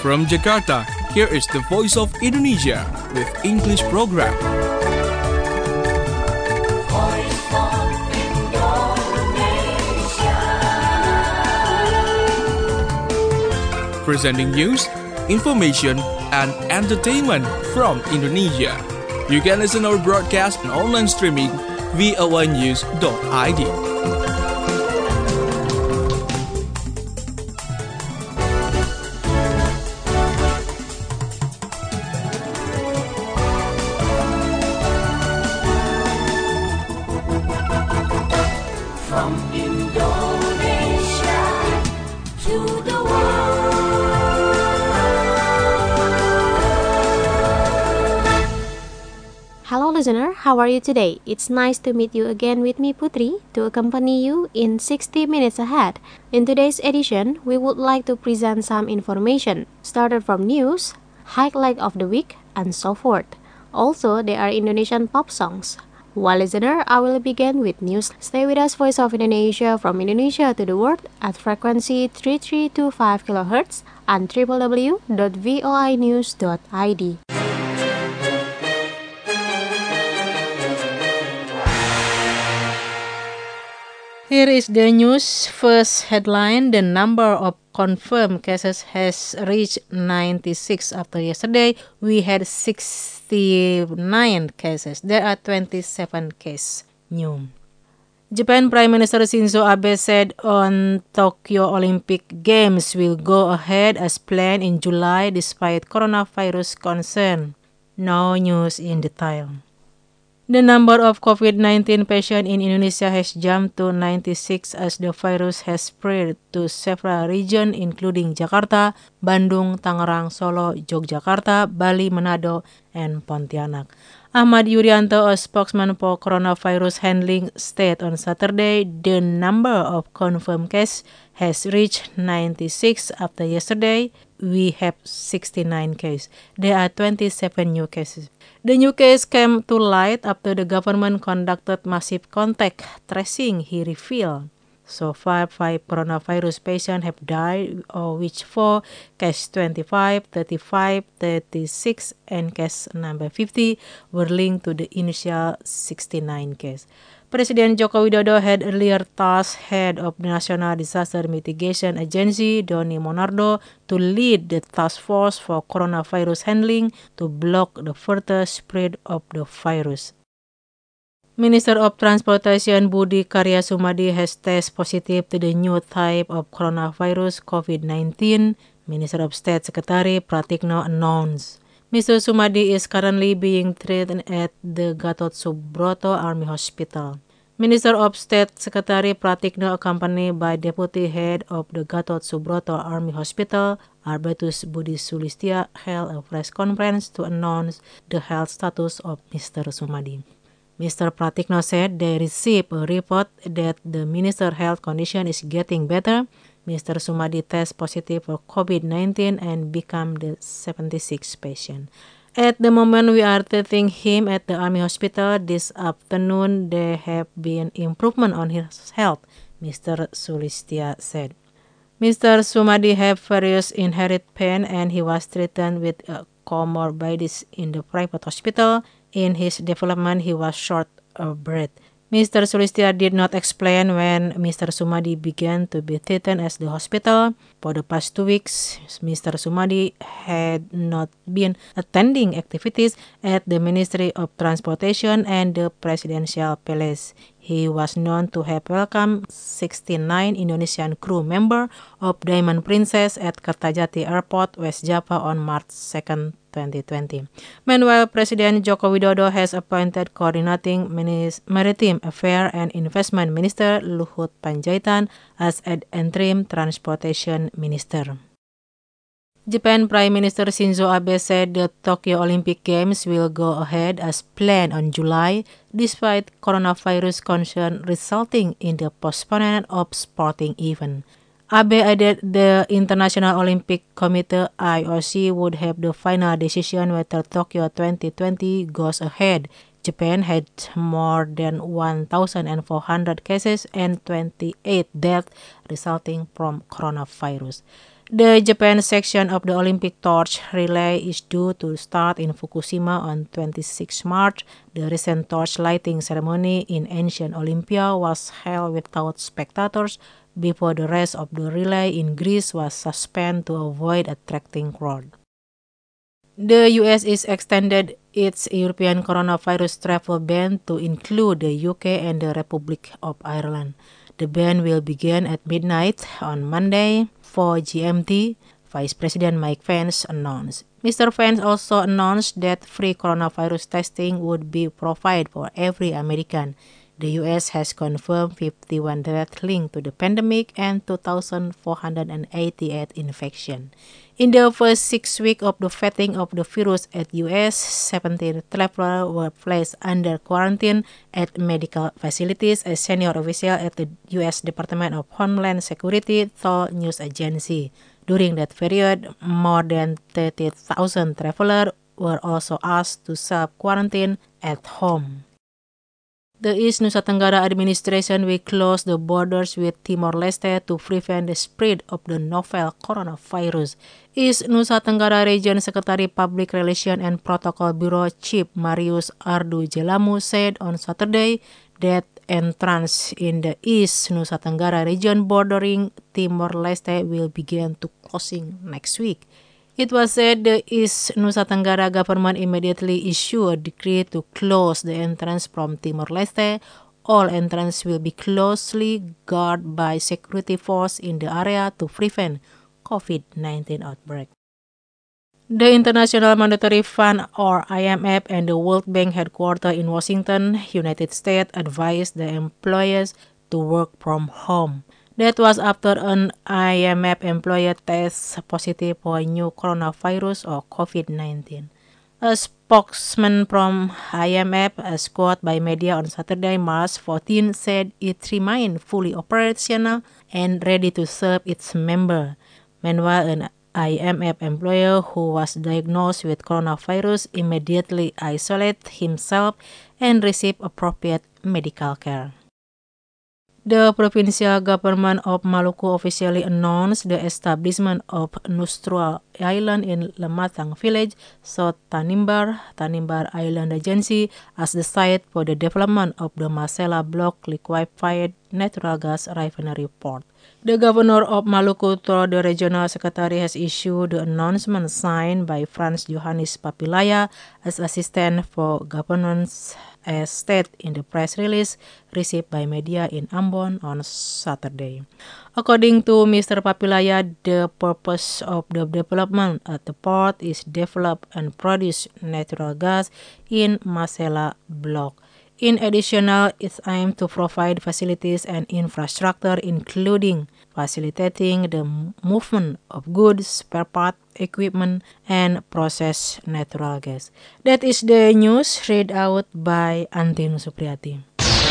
From Jakarta, here is the Voice of Indonesia with English program. Voice of Indonesia. Presenting news, information, and entertainment from Indonesia. You can listen our broadcast and online streaming voanews.id. From Indonesia to the Hello listener, how are you today? It's nice to meet you again with me Putri to accompany you in 60 minutes ahead. In today's edition, we would like to present some information, started from news, highlight of the week, and so forth. Also, there are Indonesian pop songs. Well listener, I will begin with news. Stay with us, Voice of Indonesia, from Indonesia to the world at frequency 3325 kHz and www.voinews.id. Here is the news. First headline, the number of confirmed cases has reached 96 after yesterday. We had 69 cases. There are 27 cases new. Japan Prime Minister Shinzo Abe said on Tokyo Olympic Games will go ahead as planned in July despite coronavirus concern. No news in detail. The number of COVID-19 patients in Indonesia has jumped to 96 as the virus has spread to several regions including Jakarta, Bandung, Tangerang, Solo, Yogyakarta, Bali, Manado, and Pontianak. Ahmad Yuryanto, a spokesman for coronavirus handling, said on Saturday the number of confirmed cases has reached 96 after yesterday. We have 69 cases. There are 27 new cases. The new case came to light after the government conducted massive contact tracing, he revealed. So far, 5 coronavirus patients have died, of which 4, case 25, 35, 36, and case number 50 were linked to the initial 69 case. President Joko Widodo had earlier tasked head of the National Disaster Mitigation Agency, Doni Monardo, to lead the task force for coronavirus handling to block the further spread of the virus. Minister of Transportation Budi Karya Sumadi has tested positive to the new type of coronavirus COVID-19, Minister of State Secretary Pratikno announced. Mr. Sumadi is currently being treated at the Gatot Subroto Army Hospital. Minister of State Secretary Pratikno, accompanied by Deputy Head of the Gatot Subroto Army Hospital, Arbertus Budi Sulistya, held a press conference to announce the health status of Mr. Sumadi. Mr. Pratikno said they received a report that the minister's health condition is getting better. Mr. Sumadi tested positive for COVID-19 and became the 76th patient. At the moment we are treating him at the Army Hospital. This afternoon there have been improvement on his health, Mr. Sulistya said. Mr. Sumadi had various inherited pain and he was treated with comorbidities in the private hospital. In his development, he was short of breath. Mr. Sulistya did not explain when Mr. Sumadi began to be treated at the hospital. For the past 2 weeks, Mr. Sumadi had not been attending activities at the Ministry of Transportation and the Presidential Palace. He was known to have welcomed 69 Indonesian crew members of Diamond Princess at Kertajati Airport, West Java on March 2nd, 2020. Meanwhile, President Joko Widodo has appointed Coordinating Maritime Affairs and Investment Minister Luhut Panjaitan as an interim Transportation Minister. Japan Prime Minister Shinzo Abe said the Tokyo Olympic Games will go ahead as planned on July, despite coronavirus concern resulting in the postponement of sporting events. Abe added the International Olympic Committee (IOC) would have the final decision whether Tokyo 2020 goes ahead. Japan had more than 1,400 cases and 28 deaths resulting from coronavirus. The Japan section of the Olympic torch relay is due to start in Fukushima on 26 March. The recent torch lighting ceremony in ancient Olympia was held without spectators before the rest of the relay in Greece was suspended to avoid attracting crowd. The US is extended its European coronavirus travel ban to include the UK and the Republic of Ireland. The ban will begin at midnight on Monday, 4 GMT, Vice President Mike Pence announced. Mr. Pence also announced that free coronavirus testing would be provided for every American. The U.S. has confirmed 51 deaths linked to the pandemic and 2,488 infections. In the first 6 weeks of the vetting of the virus at U.S., 17 travelers were placed under quarantine at medical facilities, a senior official at the U.S. Department of Homeland Security told news agency. During that period, more than 30,000 travelers were also asked to self-quarantine at home. The East Nusa Tenggara administration will close the borders with Timor-Leste to prevent the spread of the novel coronavirus. East Nusa Tenggara Region Secretary Public Relations and Protocol Bureau Chief Marius Ardu Jelamu said on Saturday that entrance in the East Nusa Tenggara region bordering Timor-Leste will begin to closing next week. It was said the East Nusa Tenggara government immediately issued a decree to close the entrance from Timor-Leste. All entrance will be closely guarded by security force in the area to prevent COVID-19 outbreak. The International Monetary Fund, or IMF, and the World Bank headquarters in Washington, United States, advised the employees to work from home. That was after an IMF employee tests positive for new coronavirus or COVID-19. A spokesman from IMF, as quoted by media on Saturday, March 14, said it remained fully operational and ready to serve its members. Meanwhile, an IMF employee who was diagnosed with coronavirus immediately isolated himself and received appropriate medical care. The provincial government of Maluku officially announced the establishment of Nustrua Island in Lematang Village, South Tanimbar Island Agency, as the site for the development of the Masela Block liquefied natural gas refinery port. The governor of Maluku told the regional secretary has issued the announcement signed by Franz Johannes Papilaya as assistant for governance, as stated in the press release received by media in Ambon on Saturday. According to Mr. Papilaya, the purpose of the development at the port is develop and produce natural gas in Masela Block. In addition, it's aimed to provide facilities and infrastructure, including facilitating the movement of goods, spare parts, equipment, and processed natural gas. That is the news read out by Antin Supriyati.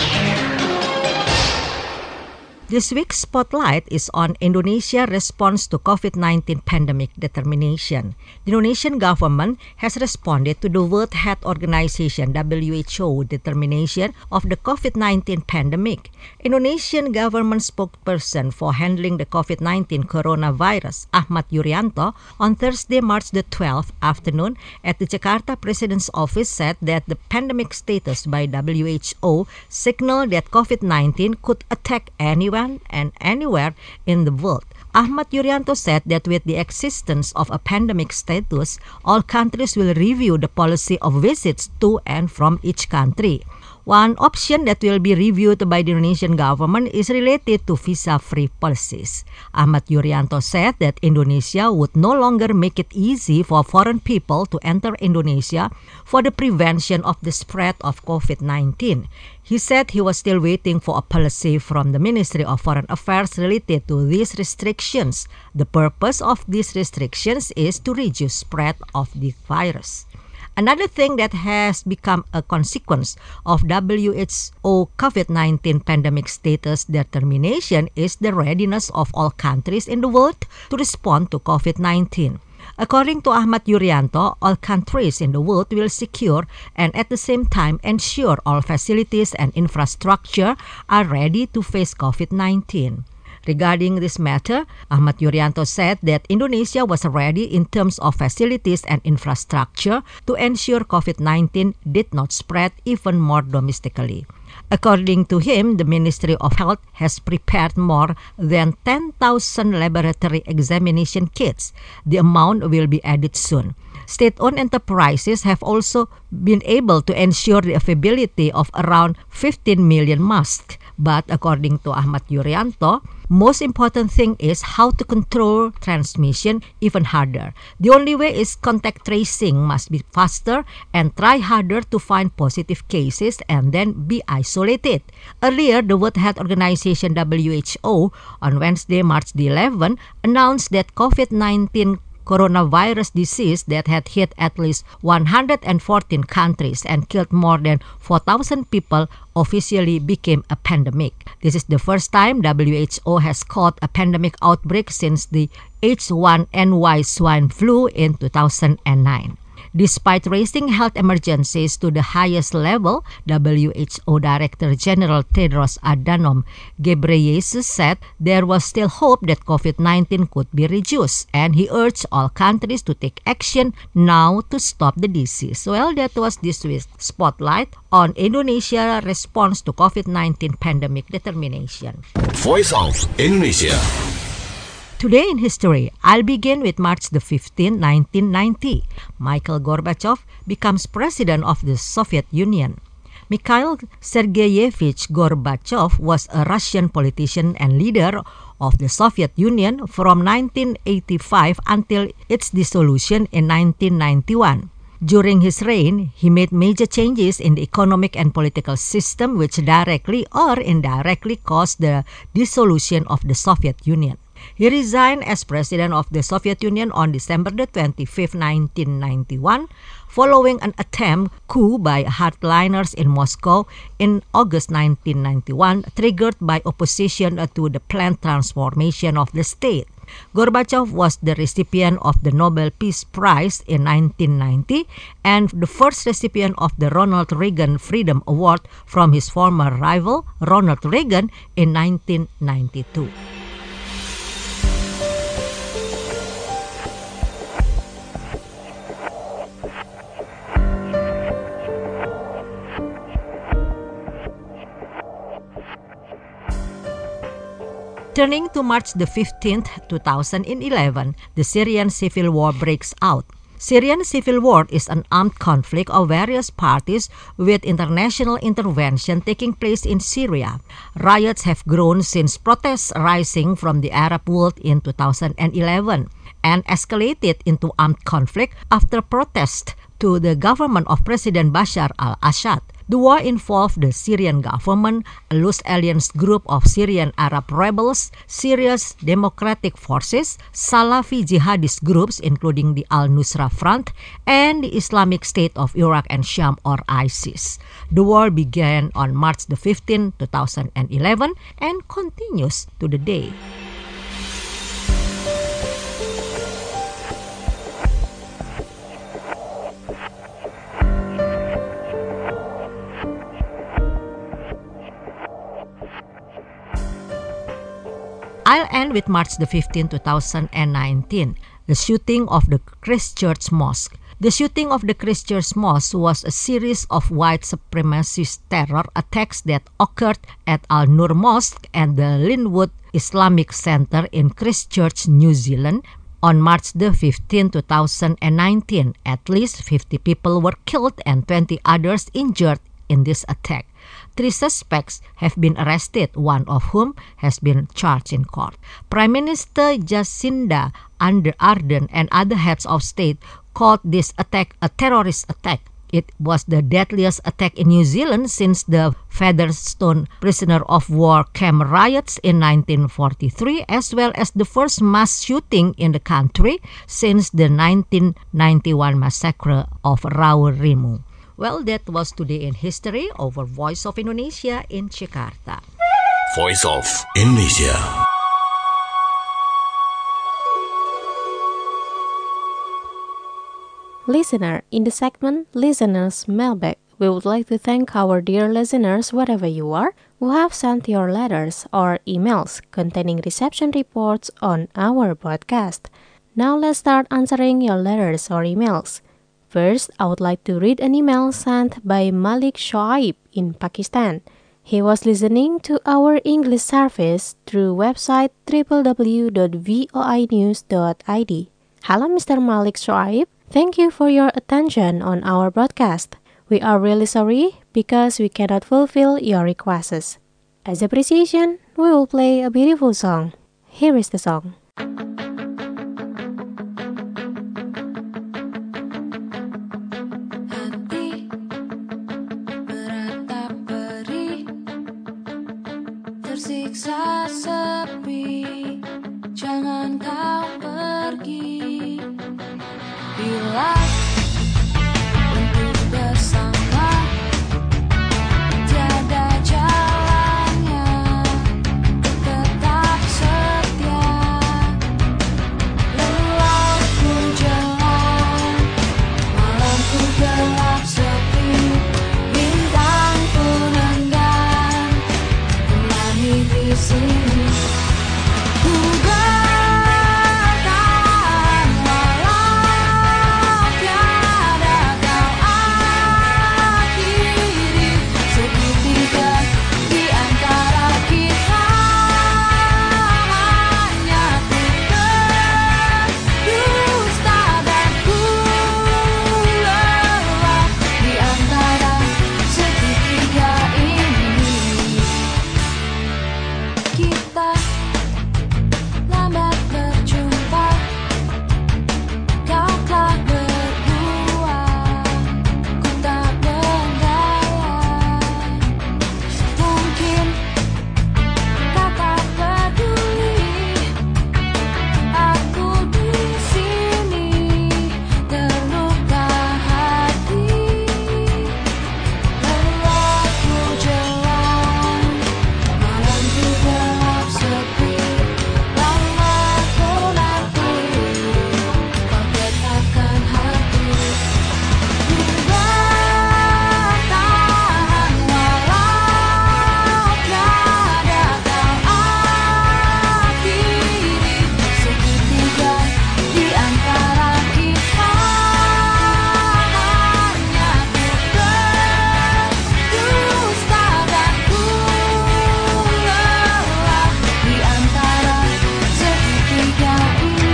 This week's spotlight is on Indonesia's response to COVID-19 pandemic determination. The Indonesian government has responded to the World Health Organization WHO determination of the COVID-19 pandemic. Indonesian government spokesperson for handling the COVID-19 coronavirus, Ahmad Yuryanto, on Thursday, March the 12th afternoon at the Jakarta President's office said that the pandemic status by WHO signaled that COVID-19 could attack anyone and anywhere in the world. Ahmad Yuryanto said that with the existence of a pandemic status, all countries will review the policy of visits to and from each country. One option that will be reviewed by the Indonesian government is related to visa-free policies. Ahmad Yuryanto said that Indonesia would no longer make it easy for foreign people to enter Indonesia for the prevention of the spread of COVID-19. He said he was still waiting for a policy from the Ministry of Foreign Affairs related to these restrictions. The purpose of these restrictions is to reduce spread of the virus. Another thing that has become a consequence of WHO COVID-19 pandemic status determination is the readiness of all countries in the world to respond to COVID-19. According to Ahmad Yuryanto, all countries in the world will secure and at the same time ensure all facilities and infrastructure are ready to face COVID-19. Regarding this matter, Ahmad Yuryanto said that Indonesia was ready in terms of facilities and infrastructure to ensure COVID-19 did not spread even more domestically. According to him, the Ministry of Health has prepared more than 10,000 laboratory examination kits. The amount will be added soon. State-owned enterprises have also been able to ensure the availability of around 15 million masks. But according to Ahmad Yuryanto, most important thing is how to control transmission even harder. The only way is contact tracing must be faster and try harder to find positive cases and then be isolated. Earlier, the World Health Organization WHO on Wednesday, March the 11th, announced that COVID-19 coronavirus disease that had hit at least 114 countries and killed more than 4,000 people officially became a pandemic. This is the first time WHO has caught a pandemic outbreak since the H1N1 swine flu in 2009. Despite raising health emergencies to the highest level, WHO Director General Tedros Adhanom Ghebreyesus said there was still hope that COVID-19 could be reduced, and he urged all countries to take action now to stop the disease. Well, that was this week's Spotlight on Indonesia response to COVID-19 pandemic determination. Voice of Indonesia. Today in history, I'll begin with March the 15th, 1990. Mikhail Gorbachev becomes president of the Soviet Union. Mikhail Sergeyevich Gorbachev was a Russian politician and leader of the Soviet Union from 1985 until its dissolution in 1991. During his reign, he made major changes in the economic and political system which directly or indirectly caused the dissolution of the Soviet Union. He resigned as president of the Soviet Union on December 25, 1991, following an attempt coup by hardliners in Moscow in August 1991, triggered by opposition to the planned transformation of the state. Gorbachev was the recipient of the Nobel Peace Prize in 1990 and the first recipient of the Ronald Reagan Freedom Award from his former rival, Ronald Reagan, in 1992. Turning to March the 15th, 2011, the Syrian civil war breaks out. Syrian civil war is an armed conflict of various parties with international intervention taking place in Syria. Riots have grown since protests rising from the Arab world in 2011 and escalated into armed conflict after protests to the government of President Bashar al-Assad. The war involved the Syrian government, a loose alliance group of Syrian Arab rebels, Syria's democratic forces, Salafi jihadist groups including the Al-Nusra Front, and the Islamic State of Iraq and Sham or ISIS. The war began on March the 15th, 2011 and continues to the day. I'll end with March the 15th, 2019, the shooting of the Christchurch Mosque. The shooting of the Christchurch Mosque was a series of white supremacist terror attacks that occurred at Al-Nur Mosque and the Linwood Islamic Center in Christchurch, New Zealand, on March the 15th, 2019. At least 50 people were killed and 20 others injured in this attack. 3 suspects have been arrested, one of whom has been charged in court. Prime Minister Jacinda Ardern and other heads of state called this attack a terrorist attack. It was the deadliest attack in New Zealand since the Featherstone prisoner of war camp riots in 1943, as well as the first mass shooting in the country since the 1991 massacre of Raurimu. Well, that was Today in History over Voice of Indonesia in Jakarta. Voice of Indonesia. Listener, in the segment Listeners Mailbag, we would like to thank our dear listeners wherever you are who have sent your letters or emails containing reception reports on our podcast. Now let's start answering your letters or emails. First, I would like to read an email sent by Malik Shoaib in Pakistan. He was listening to our English service through website www.voinews.id. Hello, Mr. Malik Shoaib. Thank you for your attention on our broadcast. We are really sorry because we cannot fulfill your requests. As appreciation, we will play a beautiful song. Here is the song. Hati beratap perih, tersiksa sepi, jangan kau pergi. Bila untuk bersama tiada jalannya, tetap setia. Lelahku jelang, malamku gelap sepi, bintangku renggang, temani di sini. Ku bertahan walau tiada kau akhiri, segitiga di antara kita hanya ku berdusta dan ku lelah di antara segitiga ini. Kita lambat berjumpa, kau telah berbuat, ku tak berdaya. Mungkin kau tak peduli, aku di sini terluka hati. Lelahku jelang, malamku gelap sepi, lama ku nanti kau tetapkan hati. Ku bertahan walau tiada kau akhiri, segitiga di antara kita hanya ku berdusta dan ku lelah di antara segitiga ini.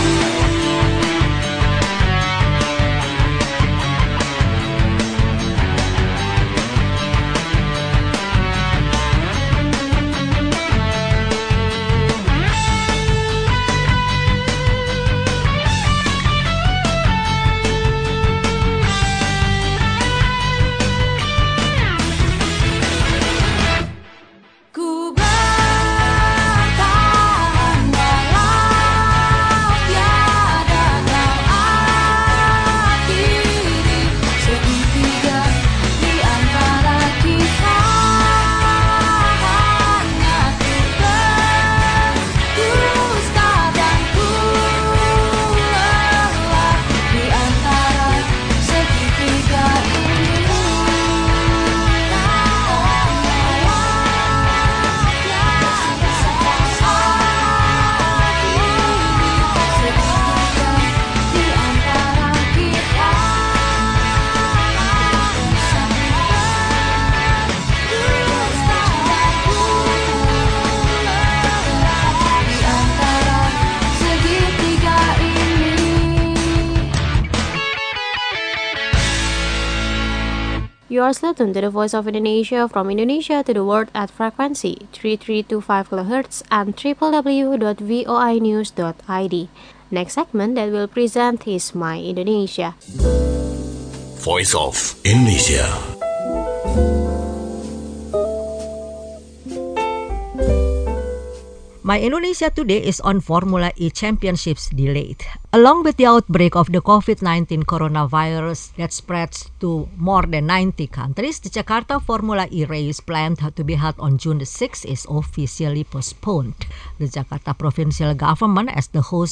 Ku bertahan walau tiada kau akhiri, segitiga di antara kita hanya ku berdusta dan ku lelah di antara segitiga ini. You are still tuned to the Voice of Indonesia from Indonesia to the world at frequency 3325 kHz and www.voinews.id. Next segment that will present is My Indonesia. Voice of Indonesia. My Indonesia today is on Formula E Championships delayed. Along with the outbreak of the COVID-19 coronavirus that spreads to more than 90 countries, the Jakarta Formula E race planned to be held on June the 6th is officially postponed. The Jakarta provincial government, as the host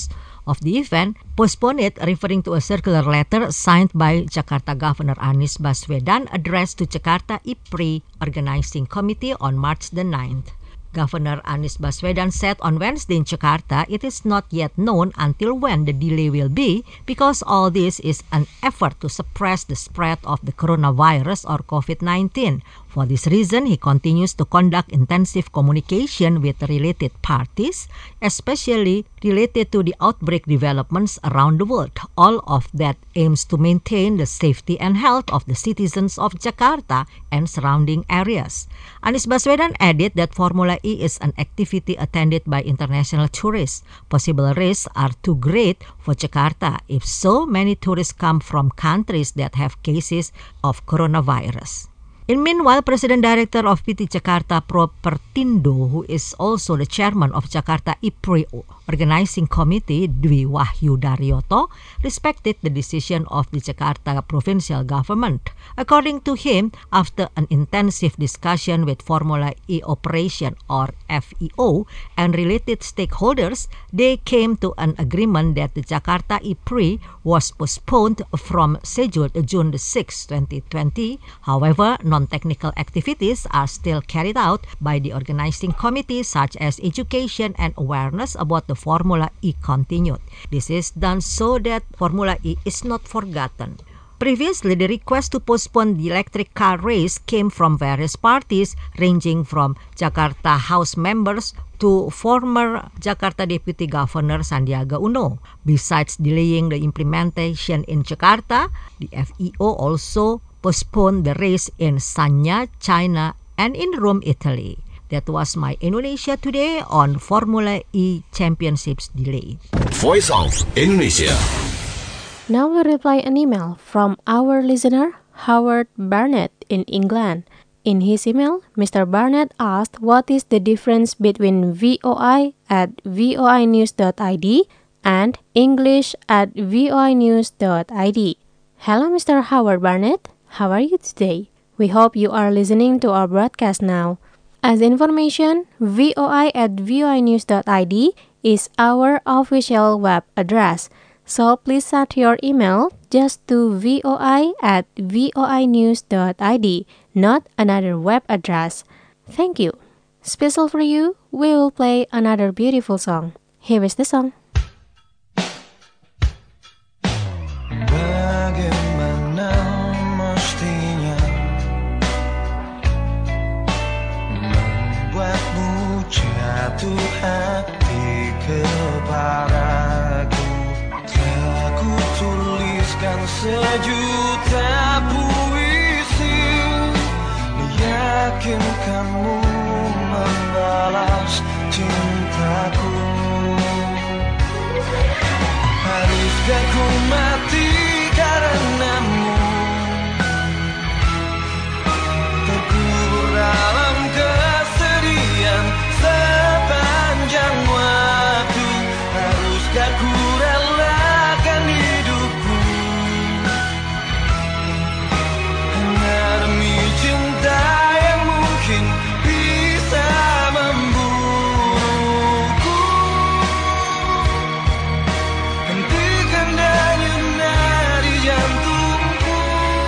of the event postponed it, referring to a circular letter signed by Jakarta Governor Anies Baswedan addressed to Jakarta IPRI Organizing Committee on March the 9th. Governor Anies Baswedan said on Wednesday in Jakarta it is not yet known until when the delay will be because all this is an effort to suppress the spread of the coronavirus or COVID-19. For this reason, he continues to conduct intensive communication with related parties, especially related to the outbreak developments around the world, all of that aims to maintain the safety and health of the citizens of Jakarta and surrounding areas. Anies Baswedan added that Formula E is an activity attended by international tourists. Possible risks are too great for Jakarta if so many tourists come from countries that have cases of coronavirus. Meanwhile, President Director of PT Jakarta Propertindo, who is also the chairman of Jakarta IPRI Organizing Committee, Dwi Wahyu Daryoto, respected the decision of the Jakarta provincial government. According to him, after an intensive discussion with Formula E Operation or FEO and related stakeholders, they came to an agreement that the Jakarta IPRI was postponed from scheduled June 6, 2020. However, non-technical activities are still carried out by the organizing committee, such as education and awareness about the Formula E continued. This is done so that Formula E is not forgotten. Previously, the request to postpone the electric car race came from various parties, ranging from Jakarta House members to former Jakarta Deputy Governor Sandiaga Uno. Besides delaying the implementation in Jakarta, the FEO also postponed the race in Sanya, China, and in Rome, Italy. That was my Indonesia Today on Formula E Championships delay. Voice of Indonesia. Now we reply an email from our listener, Howard Barnett in England. In his email, Mr. Barnett asked what is the difference between VOI at voinews.id and English at voinews.id. Hello, Mr. Howard Barnett. How are you today? We hope you are listening to our broadcast now. As information, VOI at voinews.id is our official web address. So please send your email just to voi at voinews.id, not another web address. Thank you. Special for you, we will play another beautiful song. Here is the song. Bagaimana mestinya membuatmu jatuh hati kepadaku. Telah ku tuliskan sejuta puisi, meyakinkanmu membalas cintaku. Haruskah ku mati karenamu, terkubur dalam kesedihan sepanjang waktu. Haruskah ku relakan hidupku hanya demi cinta yang mungkin bisa membunuhku. Hentikan denyut nadi jantungku,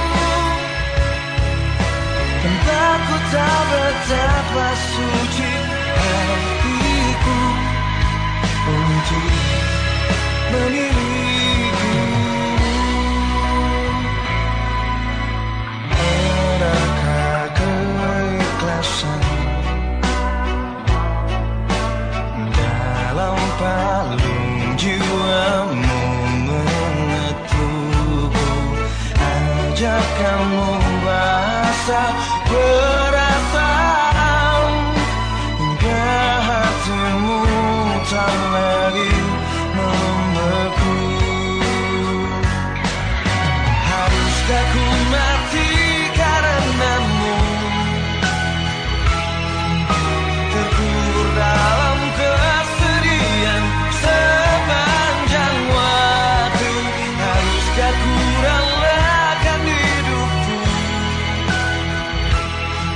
entah ku tak betapa suci hatiku untuk memilikimu. Adakah keikhlasan dalam palung jiwamu mengetukku? Ajak kamu bahasa perasaan hingga hatimu tak lagi membeku. Haruskah ku mati karenamu, terkubur dalam kesedihan sepanjang waktu. Haruskah ku relakan hidupku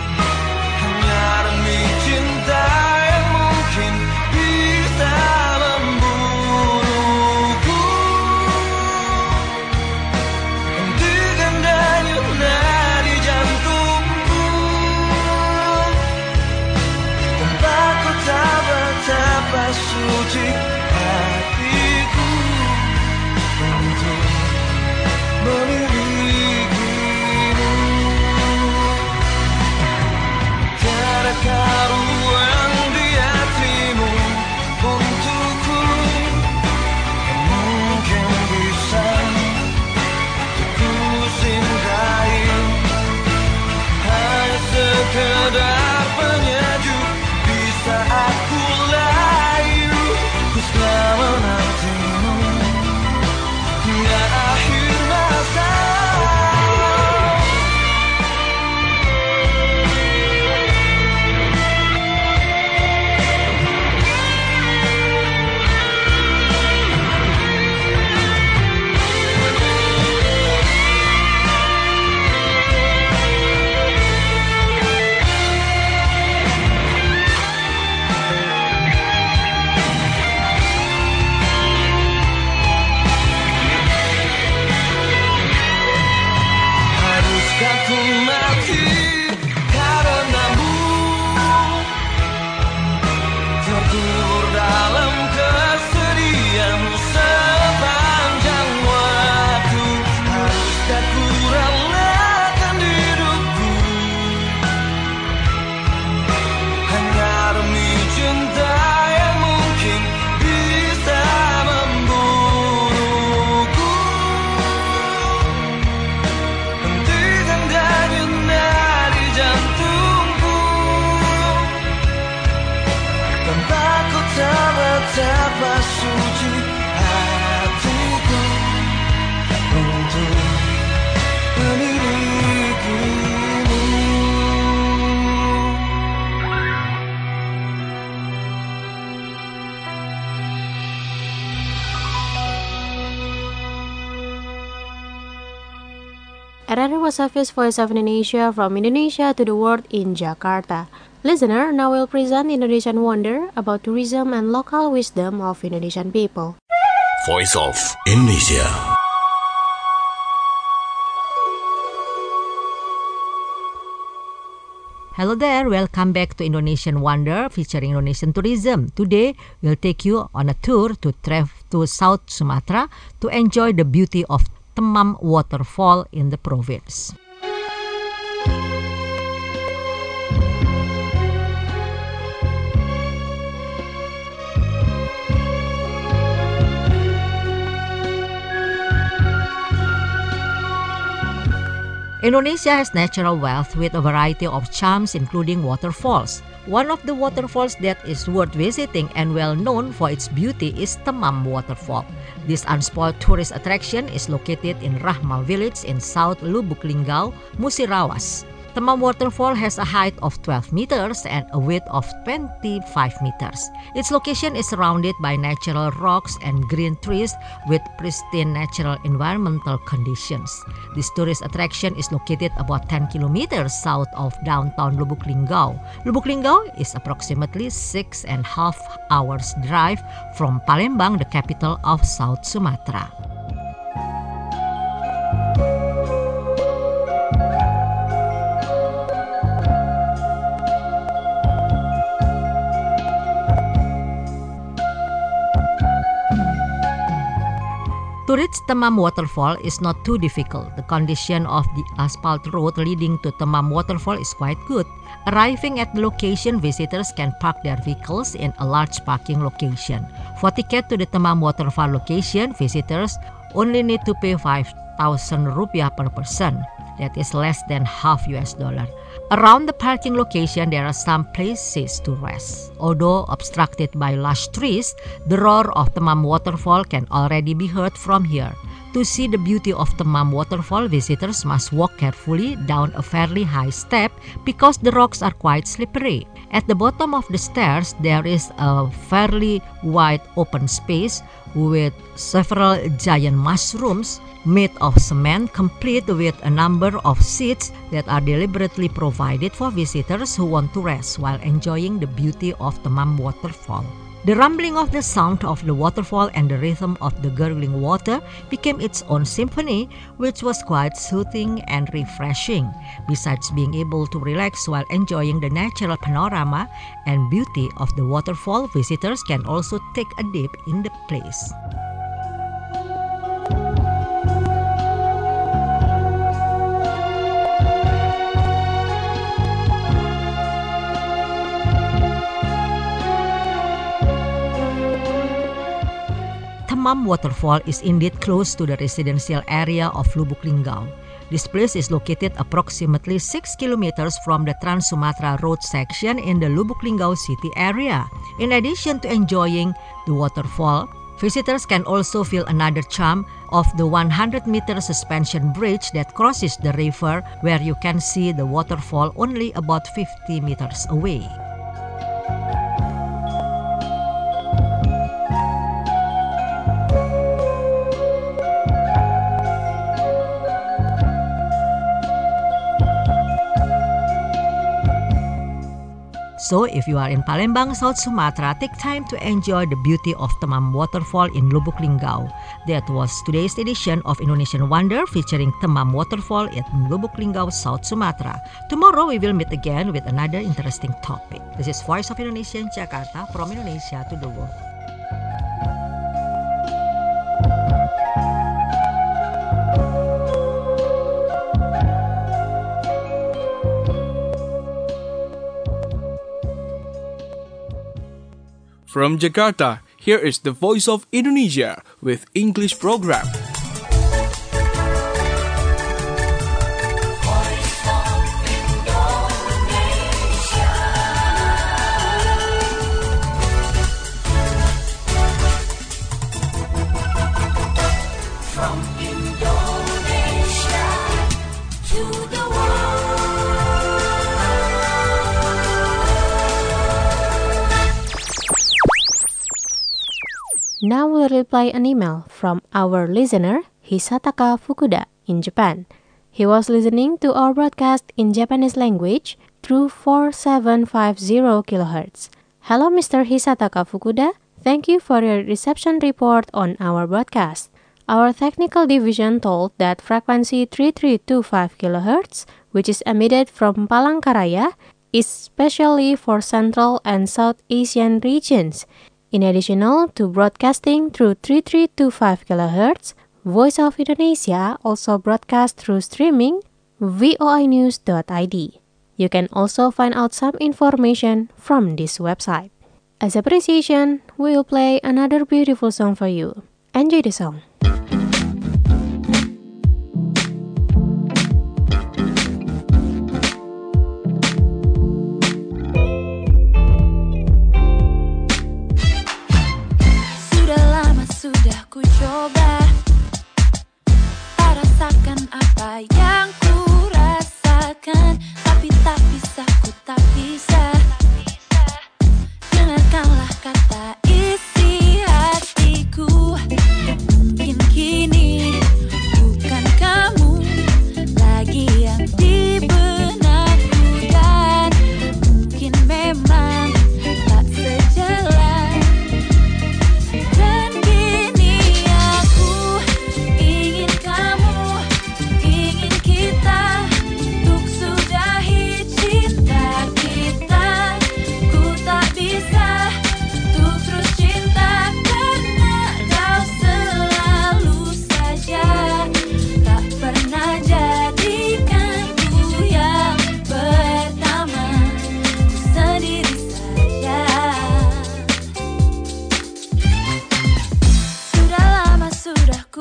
RRI Wasafis Voice of Indonesia from Indonesia to the world in Jakarta. Listener, now we'll present Indonesian Wonder about tourism and local wisdom of Indonesian people. Voice of Indonesia. Hello there, welcome back to Indonesian Wonder featuring Indonesian tourism. Today, we'll take you on a tour to South Sumatra to enjoy the beauty of Temam Waterfall in the province. Indonesia has natural wealth with a variety of charms including waterfalls. One of the waterfalls that is worth visiting and well known for its beauty is Temam Waterfall. This unspoiled tourist attraction is located in Rahma village in South Lubuk Linggau, Musirawas. Temam Waterfall has a height of 12 meters and a width of 25 meters. Its location is surrounded by natural rocks and green trees with pristine natural environmental conditions. This tourist attraction is located about 10 kilometers south of downtown Lubuk Linggau. Lubuk Linggau is approximately 6.5 hours drive from Palembang, the capital of South Sumatra. To reach Temam Waterfall is not too difficult. The condition of the asphalt road leading to Temam Waterfall is quite good. Arriving at the location, visitors can park their vehicles in a large parking location. For ticket to the Temam Waterfall location, visitors only need to pay 5,000 rupiah per person. That is less than half $. Around the parking location, there are some places to rest. Although obstructed by lush trees, the roar of Temam Waterfall can already be heard from here. To see the beauty of Temam Waterfall, visitors must walk carefully down a fairly high step because the rocks are quite slippery. At the bottom of the stairs, there is a fairly wide open space with several giant mushrooms made of cement, complete with a number of seats that are deliberately provided for visitors who want to rest while enjoying the beauty of Temam Waterfall. The rumbling of the sound of the waterfall and the rhythm of the gurgling water became its own symphony, which was quite soothing and refreshing. Besides being able to relax while enjoying the natural panorama and beauty of the waterfall, visitors can also take a dip in the place. Temam Waterfall is indeed close to the residential area of Lubuk Linggau. This place is located approximately 6 kilometers from the Trans-Sumatra Road section in the Lubuk Linggau city area. In addition to enjoying the waterfall, visitors can also feel another charm of the 100-meter suspension bridge that crosses the river, where you can see the waterfall only about 50 meters away. So, if you are in Palembang, South Sumatra, take time to enjoy the beauty of Temam Waterfall in Lubuk Linggau. That was today's edition of Indonesian Wonder featuring Temam Waterfall in Lubuk Linggau, South Sumatra. Tomorrow we will meet again with another interesting topic. This is Voice of Indonesia in Jakarta, from Indonesia to the world. From Jakarta, here is the Voice of Indonesia with English program. From Indonesia to the Now we'll reply an email from our listener, Hisataka Fukuda, in Japan. He was listening to our broadcast in Japanese language through 4750 kHz. Hello, Mr. Hisataka Fukuda. Thank you for your reception report on our broadcast. Our technical division told that frequency 3325 kHz, which is emitted from Palangkaraya, is specially for Central and South Asian regions. In addition to broadcasting through 3325 kHz, Voice of Indonesia also broadcasts through streaming voinews.id. You can also find out some information from this website. As appreciation, we will play another beautiful song for you. Enjoy the song. Sudah lama sudah ku coba rasakan apa yang ku rasakan, tapi tak bisa, ku tak bisa. Dengarkanlah kata isi hatiku. Mungkin kini bukan kamu lagi yang di benakku, dan mungkin memang tak sejalan. Dan kini aku ingin kamu, ingin kita untuk sudahi cinta kita. Ku tak bisa untuk terus cinta karena kau selalu saja tak pernah jadikanku yang pertama. Ku sendiri saja. Sudah lama sudah ku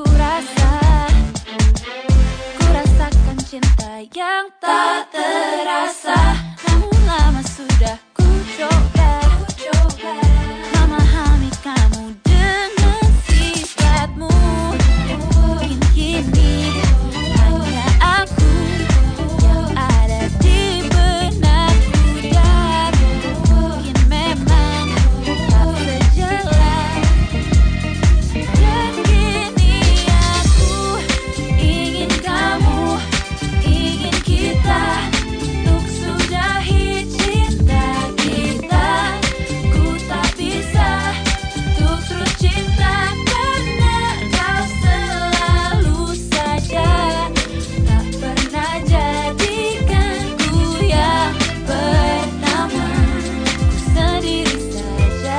rasakan cinta yang tak terasa. Namun lama sudah ku coba memahami kamu dengan sifatmu. Mungkin kini hanya aku yang ada di benakku, dan mungkin memang tak sejalan. Dan kini aku ingin kamu, ingin kita untuk sudahi cinta kita. Ku tak bisa untuk terus cinta karena kau selalu saja tak pernah jadikanku yang pertama. Ku sendiri saja.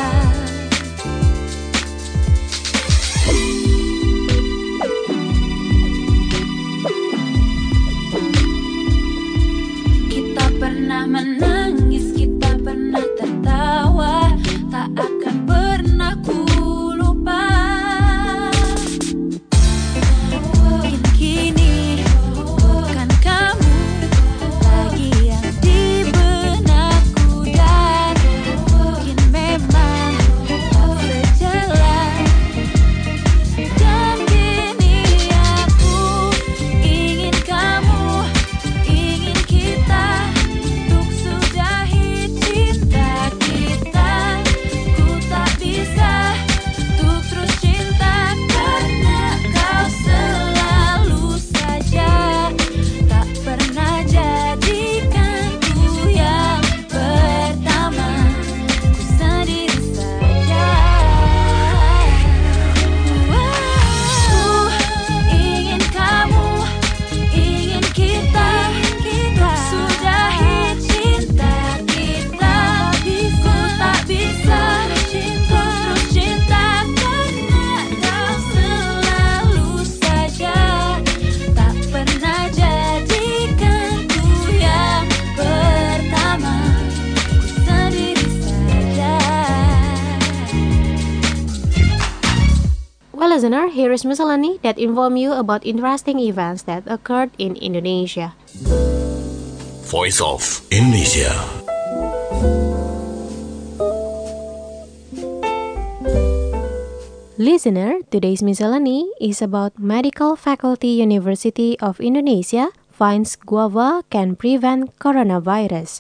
Kita pernah menangis, kita pernah tertawa, tak akan pernah ku lupa. Mungkin kini bukan kamu lagi yang di benakku, dan mungkin memang tak sejalan. Dan kini aku ingin kamu, ingin kita untuk sudahi cinta kita. Ku tak bisa untuk terus cinta karena kau selalu saja tak pernah jadikanku yang pertama. Ku sendiri saja. Ingin kamu, ingin kita untuk sudahi cinta kita. Ku tak bisa untuk terus cinta karena kau selalu saja tak pernah jadikanku yang pertama. Ku sendiri saja. Well, listener, here is miscellany that inform you about interesting events that occurred in Indonesia. Voice of Indonesia. Listener, today's miscellany is about Medical Faculty University of Indonesia finds guava can prevent coronavirus.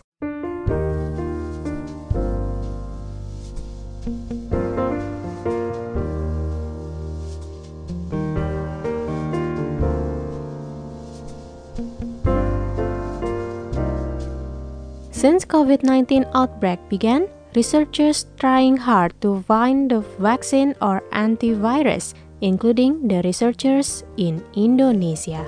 Since COVID-19 outbreak began, researchers trying hard to find the vaccine or antivirus, including the researchers in Indonesia.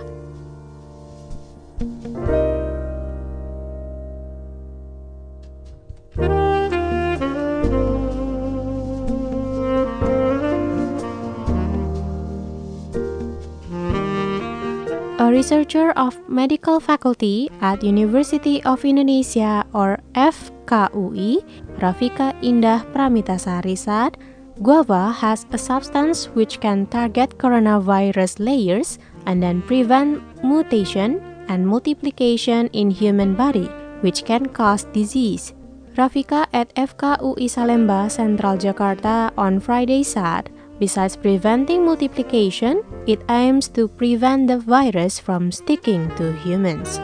A researcher of medical faculty at University of Indonesia or FKUI, Rafika Indah Pramitasari said, guava has a substance which can target coronavirus layers and then prevent mutation and multiplication in human body, which can cause disease. Rafika at FKUI Salemba, Central Jakarta on Friday said, besides preventing multiplication, it aims to prevent the virus from sticking to humans.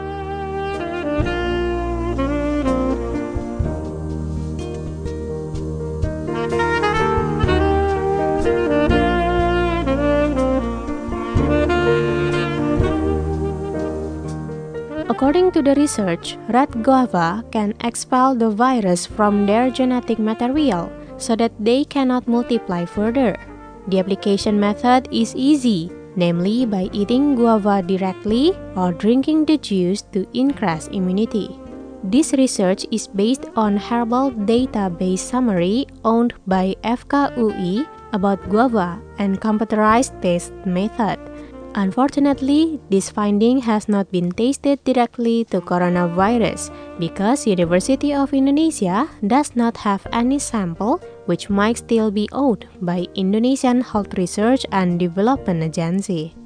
According to the research, red guava can expel the virus from their genetic material so that they cannot multiply further. The application method is easy, namely by eating guava directly or drinking the juice to increase immunity. This research is based on herbal database summary owned by FKUI about guava and computerized test method. Unfortunately, this finding has not been tested directly to coronavirus because University of Indonesia does not have any sample, which might still be owned by Indonesian Health Research and Development Agency.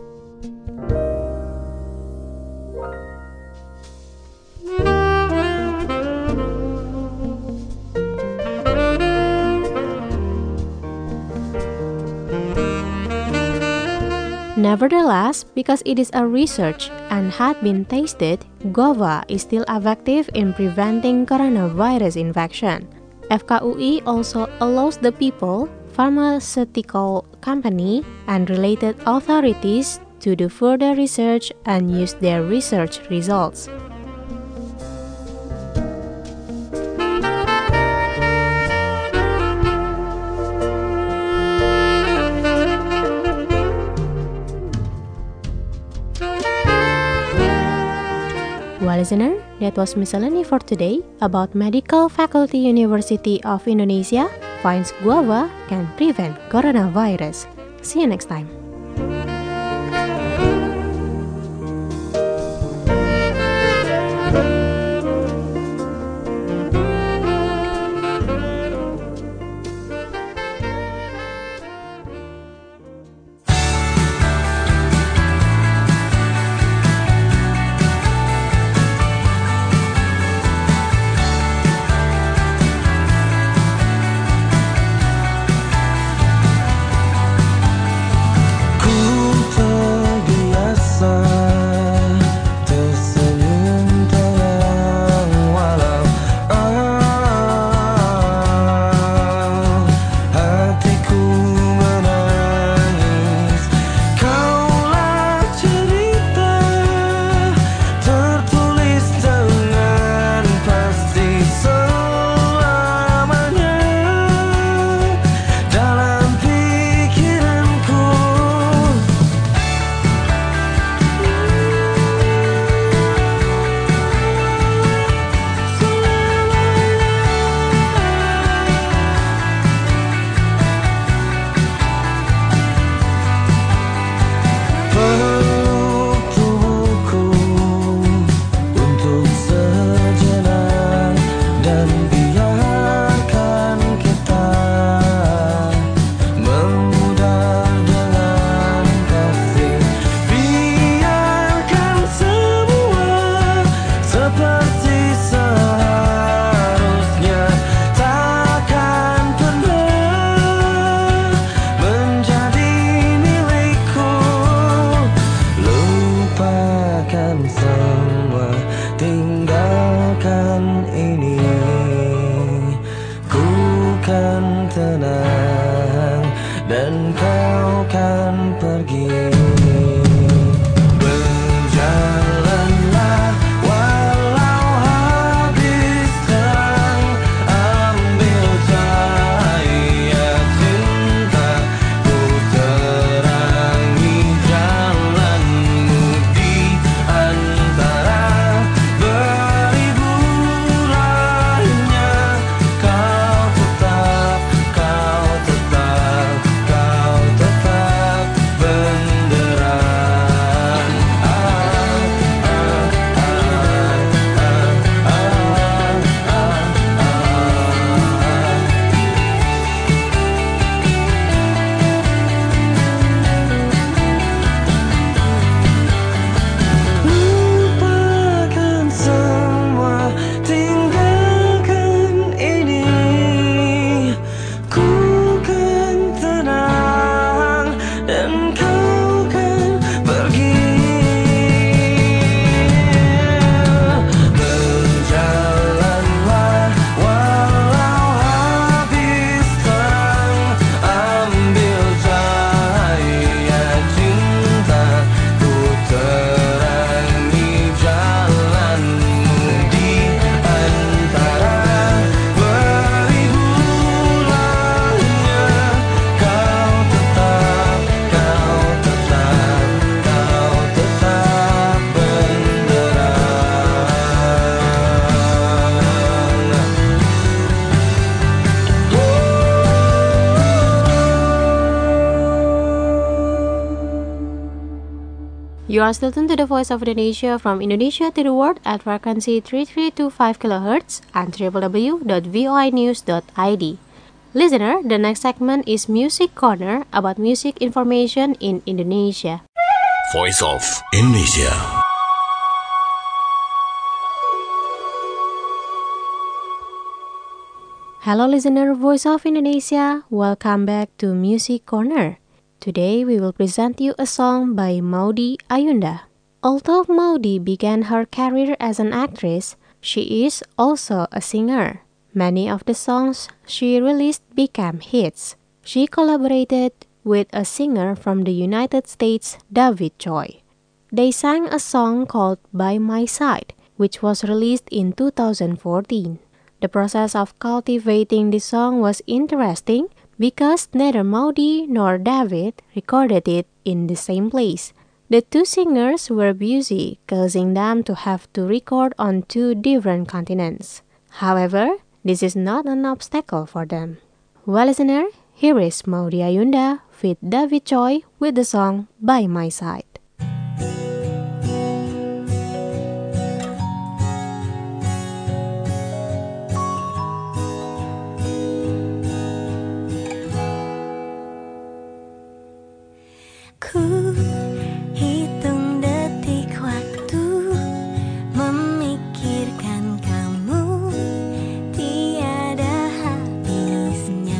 Nevertheless, because it is a research and had been tested, guava is still effective in preventing coronavirus infection. FKUI also allows the people, pharmaceutical company, and related authorities to do further research and use their research results. Well, listener, that was Miscellany for today about Medical Faculty University of Indonesia finds guava can prevent coronavirus. See you next time. You are still tuned to the Voice of Indonesia from Indonesia to the world at frequency 3325 kHz and www.voinews.id. Listener, the next segment is Music Corner about music information in Indonesia. Voice of Indonesia. Hello listener, Voice of Indonesia. Welcome back to Music Corner. Today we will present you a song by Maudy Ayunda. Although Maudy began her career as an actress, she is also a singer. Many of the songs she released became hits. She collaborated with a singer from the United States, David Choi. They sang a song called By My Side, which was released in 2014. The process of cultivating this song was interesting because neither Maudy nor David recorded it in the same place. The two singers were busy, causing them to have to record on two different continents. However, this is not an obstacle for them. Well, listener, here is Maudy Ayunda with David Choi with the song By My Side. Ku hitung detik waktu memikirkan kamu tiada habisnya.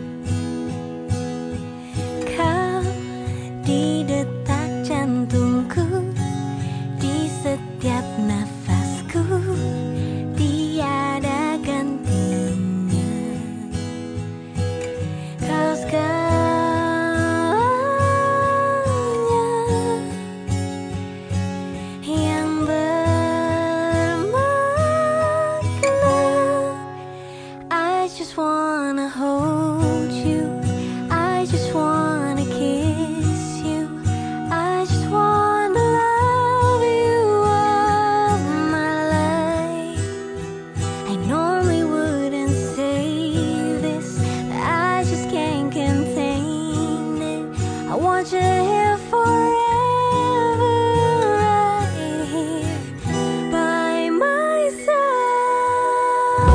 Kau di detak jantungku, di setiap nafasku tiada gantinya. Kau segalanya yang bermakna. I just wanna hold you, I just wanna kiss you, I just wanna love you all my life. I normally wouldn't say this, but I just can't contain it. I want you here forever, right here by my side.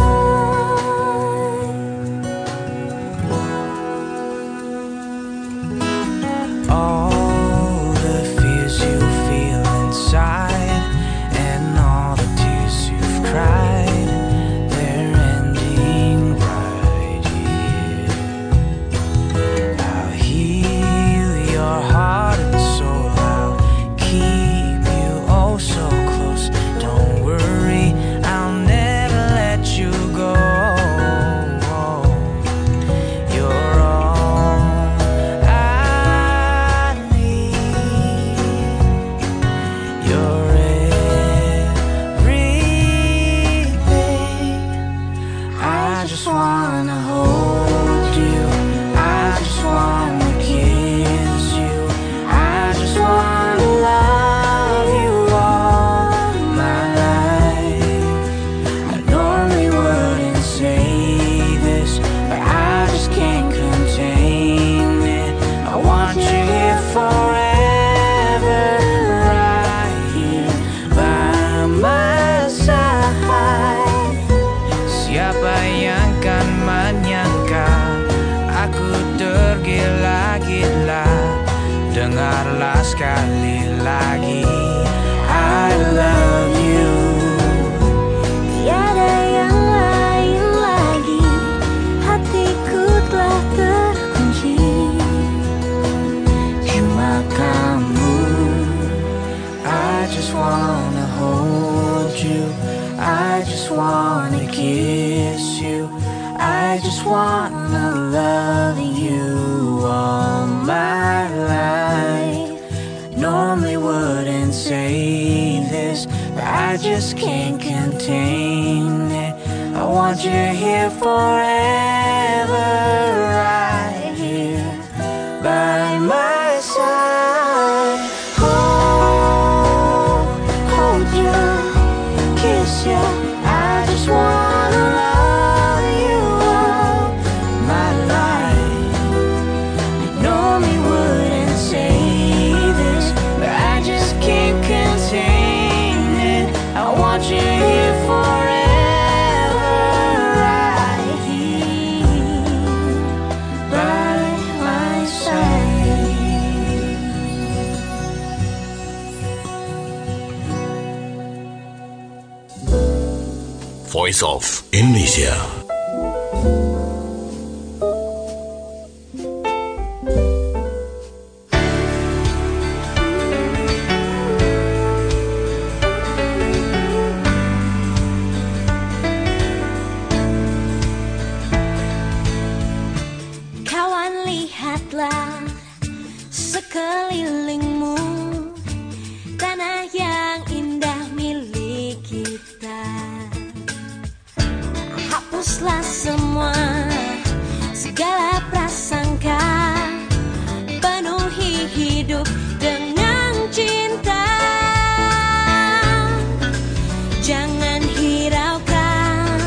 All the fears you feel inside and all the tears you've cried, they're ending right here. I'll heal your heart and soul, I'll keep you oh so close. Don't worry, I'll never let you go. You're all I need. You're everything. I just wanna hold you, I just wanna kiss you, I just wanna love you all my life. I normally wouldn't say this, but I just can't contain it. I want you here forever, right here by my side. Siapa yang kan menyangka aku tergila-gila. Dengarlah sekali lagi, I love you. Tiada yang lain lagi, hatiku telah terkunci. Cuma kamu. I just wanna hold you, I just wanna kiss you, I just wanna love you all my life. Normally wouldn't say this, but I just can't contain it. I want you here forever, right here by my side. Hold you, kiss you, I just wanna love you all my life. I normally wouldn't say this, but I just can't Voice of Indonesia. Kawan, lihatlah sekelilingmu, tanah yang indah milik kita. Hapuslah semua segala prasangka, penuhi hidup dengan cinta. Jangan hiraukan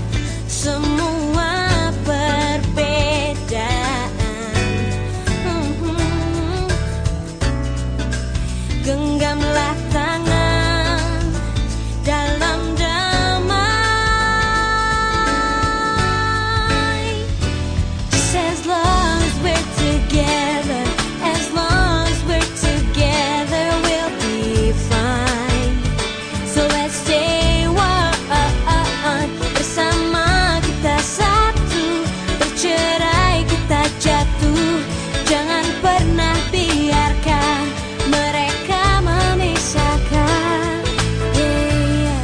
semua perbedaan. Genggamlah tangan dalam damai. Just as long as we're together, as long as we're together, we'll be fine. So let's stay one, bersama kita satu, bercerai kita jatuh. Jangan pernah biarkan mereka memisahkan. Yeah.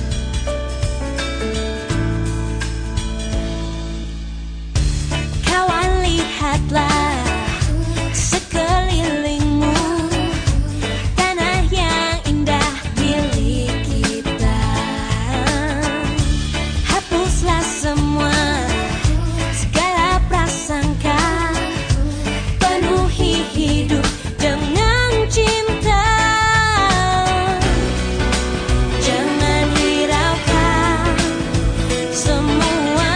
Kawan, lihatlah sekelilingmu, tanah yang indah milik kita. Hapuslah semua segala prasangka, penuhi hidup dengan cinta. Jangan hiraukan semua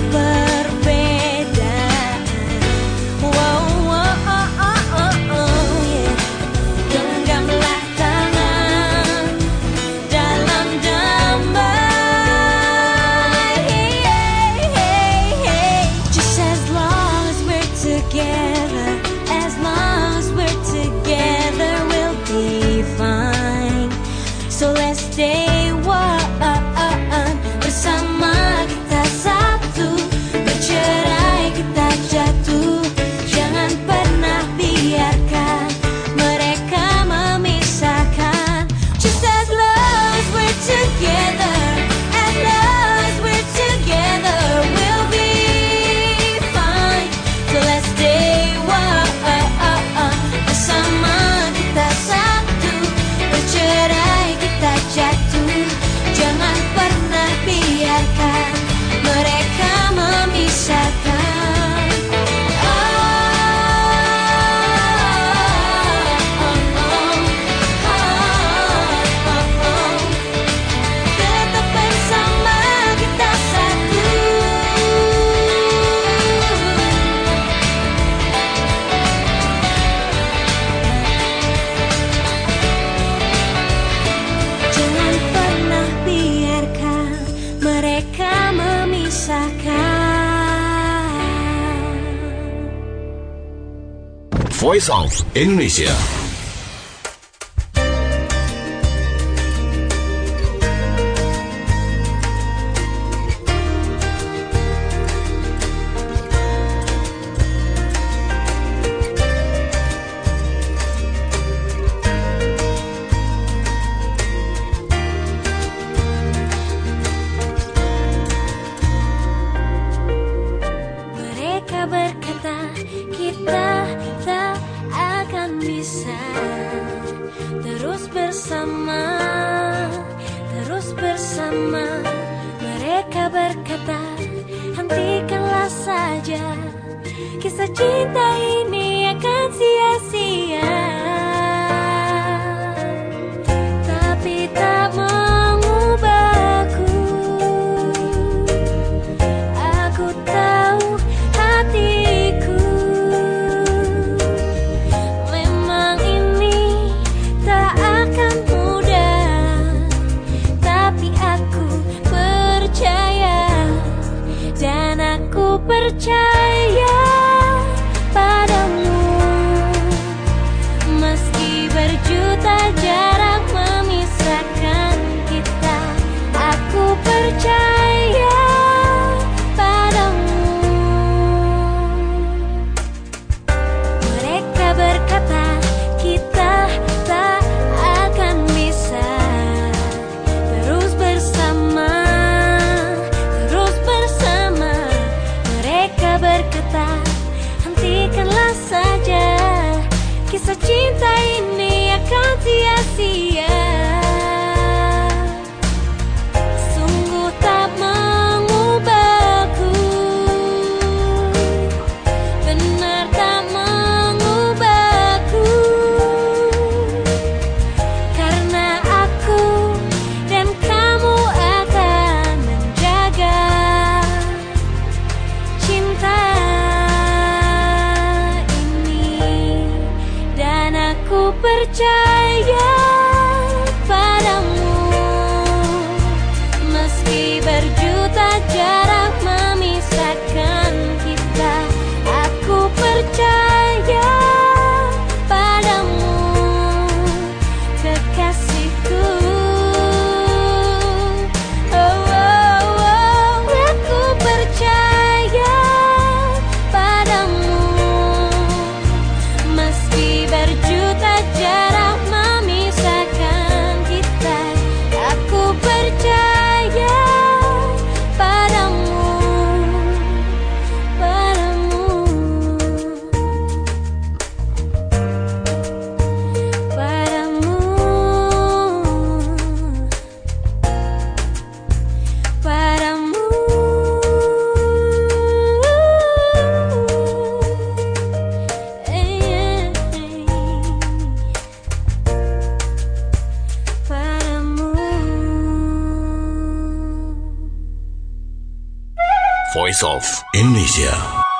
perbedaan. Wow, wow, oh, oh, oh, oh, yeah. Genggamlah tangan dalam damai. Hey, hey, hey. Just as long as we're together, as long as we're together, we'll be fine. So let's stay one, bersama kita satu, bercerai kita jatuh. Jangan pernah biarkan mereka memisahkan. Just as long as we're together, as long as we're together, we'll be fine. So let's stay one, bersama kita satu, bercerai kita jatuh. Jangan pernah biarkan mereka memisahkan. Tetap bersama kita satu. Jangan pernah biarkan mereka memisahkan. Voice of Indonesia. Mereka berkata kita tak akan bisa terus bersama, terus bersama. Mereka berkata hentikanlah saja, kisah cinta ini akan sia-sia. Tapi tak mengubahku. Aku tahu hatiku, memang ini tak akan mudah. Tapi aku percaya, dan aku percaya padamu. Meski berjuta jarak memisahkan kita, aku percaya. percaya padamu, meski berjuta jarak memisahkan kita. Aku percaya padamu, kekasihku. Oh, oh, oh, aku percaya padamu, meski berjuta jarak memisahkan kita. Aku percaya padamu, padamu, padamu, padamu. Voice of Indonesia.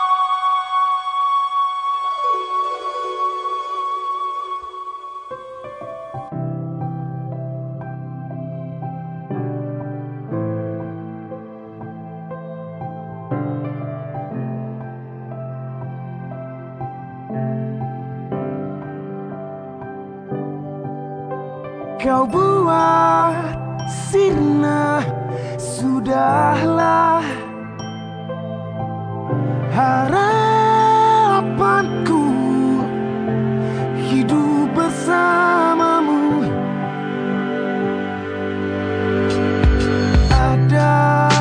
Kau buat sirna, sudahlah. Harapanku hidup bersamamu. Ada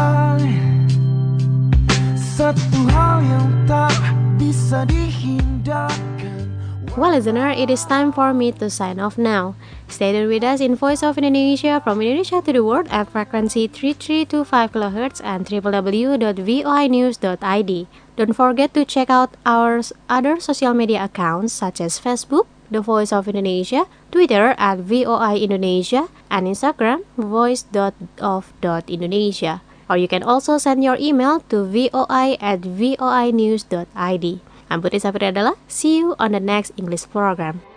satu hal yang tak bisa dihindarkan. Well, listener, it is time for me to sign off now. Stay tuned with us in Voice of Indonesia from Indonesia to the world at frequency 3325 kHz and www.voinews.id. Don't forget to check out our other social media accounts such as Facebook, The Voice of Indonesia, Twitter at VOI Indonesia, and Instagram, voice.of.indonesia. Or you can also send your email to voi@voinews.id. I'm Putri Safri Adela. See you on the next English program.